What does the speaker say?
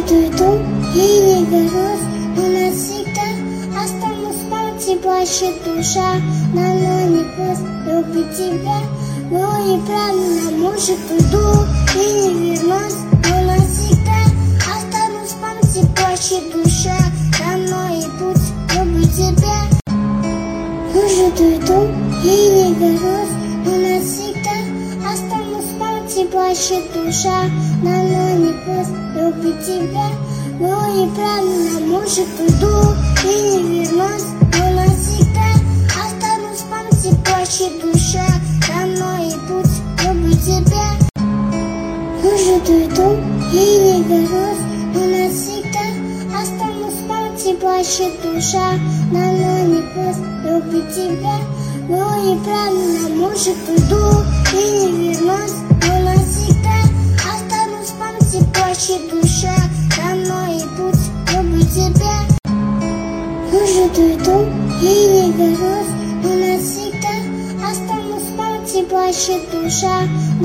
Может, уйду и не вернусь, но навсегда останусь в памяти, плачет душа. Давно не просто любить тебя, но неправильно. Может, уйду и не вернусь, но навсегда останусь в памяти, плачет душа. Давно и путь люблю тебя. Может, уйду и не вернусь, но навсегда останусь в памяти, плачет душа. Давно не просто любить тебя, но неправильно. Может, уйду и не вернусь, но навсегда останусь в памяти, плачет душа. Давно и путь люблю тебя. Может, уйду и не вернусь, но навсегда останусь в памяти, плачет душа. Давно не просто любить тебя, но неправильно. Может, уйду и не вернусь, но навсегда останусь в памяти, плачет душа. Давно и путь люблю тебя. Может, уйду и не вернусь, но навсегда останусь в памяти, плачет душа.